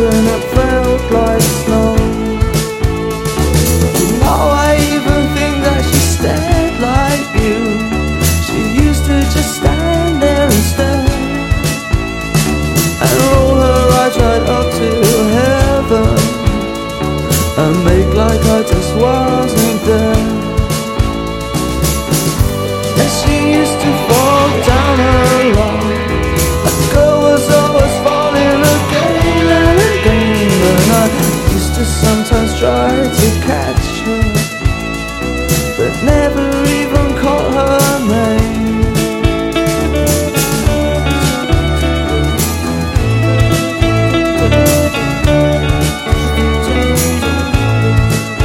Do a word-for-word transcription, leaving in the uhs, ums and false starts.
and it felt like snow. Now I even think that she stared like you. She used to just stand there and stare and roll her eyes right up to heaven and make like I just wasn't there. And she used to fall down a lot. A girl was always falling again and again, and I used to sometimes try to